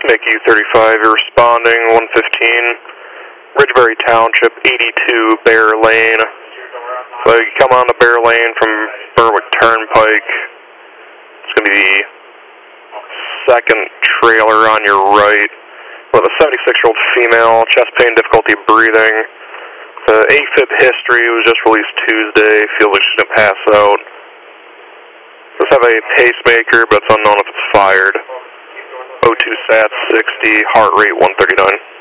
Make U35, you're responding, 115, Ridgebury Township, 82 Bear Lane. So you come on the Bear Lane from Berwick Turnpike. It's going to be the second trailer on your right with a 76-year-old female, chest pain, difficulty breathing. The AFib history was just released Tuesday. Feels like she's going to pass out. Does have a pacemaker, but it's unknown if it's fired. O2 sat 60, heart rate 139.